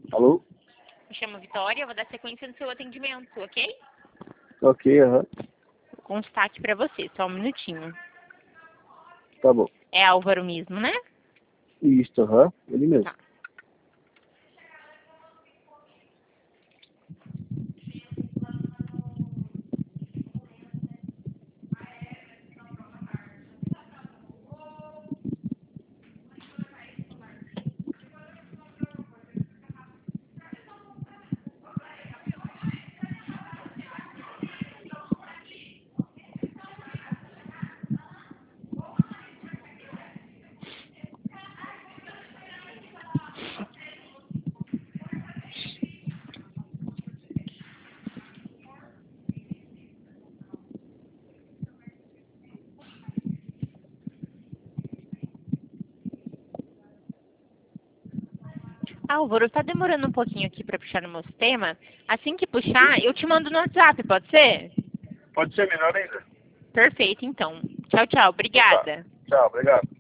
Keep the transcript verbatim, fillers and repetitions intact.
Alô? Me chamo Vitória, eu vou dar sequência no seu atendimento, ok? Ok, aham. Com destaque pra você, só um minutinho. Tá bom. É Álvaro mesmo, né? Isso, aham. Ele mesmo. Tá. Álvaro, tá demorando um pouquinho aqui pra puxar no meu sistema. Assim que puxar, eu te mando no WhatsApp, pode ser? Pode ser melhor ainda. Perfeito, então. Tchau, tchau. Então tá. Obrigada. Tchau, obrigado.